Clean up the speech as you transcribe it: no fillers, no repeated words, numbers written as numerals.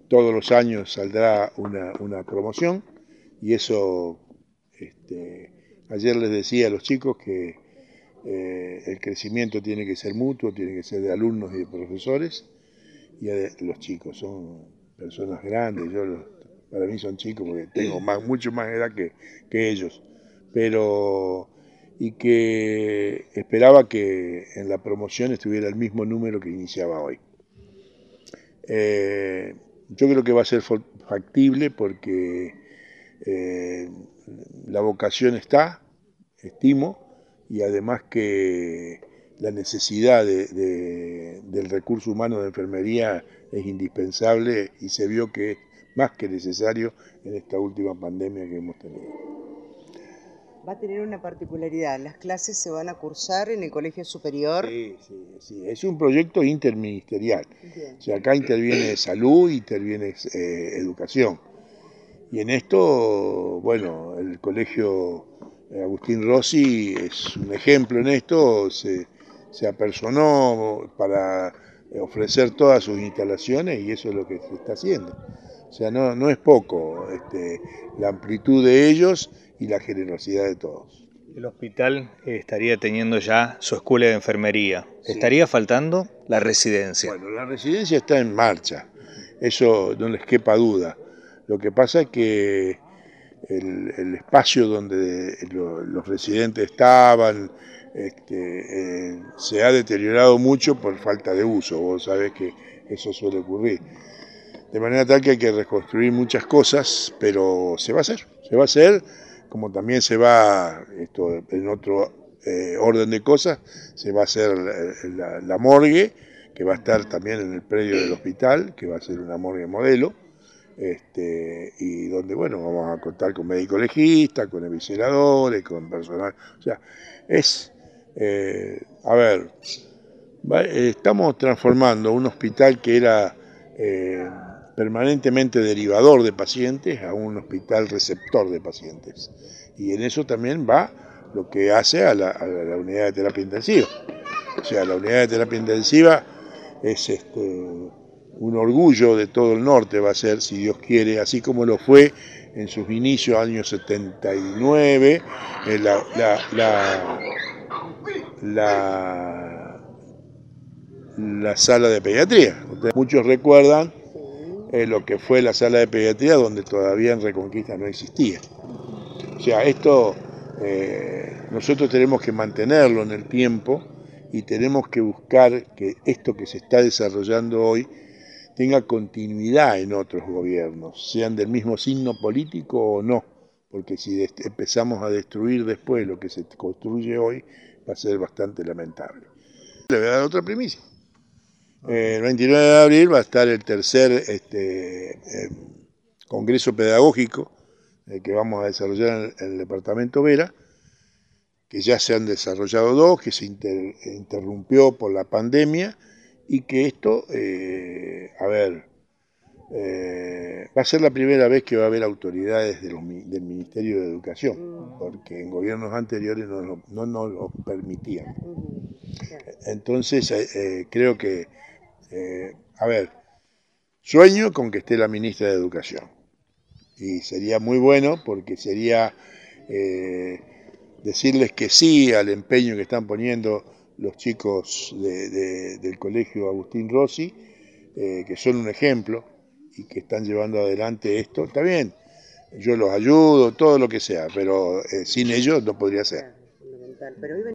todos los años saldrá una promoción y eso, ayer les decía a los chicos que el crecimiento tiene que ser mutuo, tiene que ser de alumnos y de profesores, y los chicos son personas grandes, para mí son chicos porque tengo mucho más edad que ellos, pero y que esperaba que en la promoción estuviera el mismo número que iniciaba hoy. Yo creo que va a ser factible porque la vocación está, estimo, y además que la necesidad del recurso humano de enfermería es indispensable y se vio que es más que necesario en esta última pandemia que hemos tenido. Va a tener una particularidad, las clases se van a cursar en el colegio superior. Sí, es un proyecto interministerial. Bien. O sea, acá interviene salud, interviene educación. Y en esto, bueno, el colegio Agustín Rossi es un ejemplo en esto, se apersonó para ofrecer todas sus instalaciones y eso es lo que se está haciendo. O sea, no es poco la amplitud de ellos y la generosidad de todos. El hospital estaría teniendo ya su escuela de enfermería. Sí. ¿Estaría faltando la residencia? Bueno, la residencia está en marcha, eso no les quepa duda. Lo que pasa es que el espacio donde los residentes estaban se ha deteriorado mucho por falta de uso. Vos sabés que eso suele ocurrir. De manera tal que hay que reconstruir muchas cosas, pero se va a hacer, como también se va, en otro orden de cosas, se va a hacer la morgue, que va a estar también en el predio del hospital, que va a ser una morgue modelo, y donde, bueno, vamos a contar con médicos legistas, con evisceradores, con personal, o sea, estamos transformando un hospital que era permanentemente derivador de pacientes a un hospital receptor de pacientes. Y en eso también va lo que hace a la unidad de terapia intensiva. O sea, la unidad de terapia intensiva es un orgullo de todo el norte, va a ser, si Dios quiere, así como lo fue en sus inicios, años 79, la sala de pediatría. Muchos recuerdan lo que fue la sala de pediatría, donde todavía en Reconquista no existía. O sea, esto nosotros tenemos que mantenerlo en el tiempo y tenemos que buscar que esto que se está desarrollando hoy tenga continuidad en otros gobiernos, sean del mismo signo político o no, porque si empezamos a destruir después lo que se construye hoy, va a ser bastante lamentable. Le voy a dar otra primicia. El 29 de abril va a estar el tercer congreso pedagógico que vamos a desarrollar en el departamento Vera, que ya se han desarrollado dos, que se interrumpió por la pandemia y que esto, va a ser la primera vez que va a haber autoridades del Ministerio de Educación, porque en gobiernos anteriores no nos lo permitían. Entonces, creo que, sueño con que esté la ministra de Educación. Y sería muy bueno porque sería decirles que sí al empeño que están poniendo los chicos del colegio Agustín Rossi, que son un ejemplo y que están llevando adelante esto. Está bien, yo los ayudo, todo lo que sea, pero sin ellos no podría ser.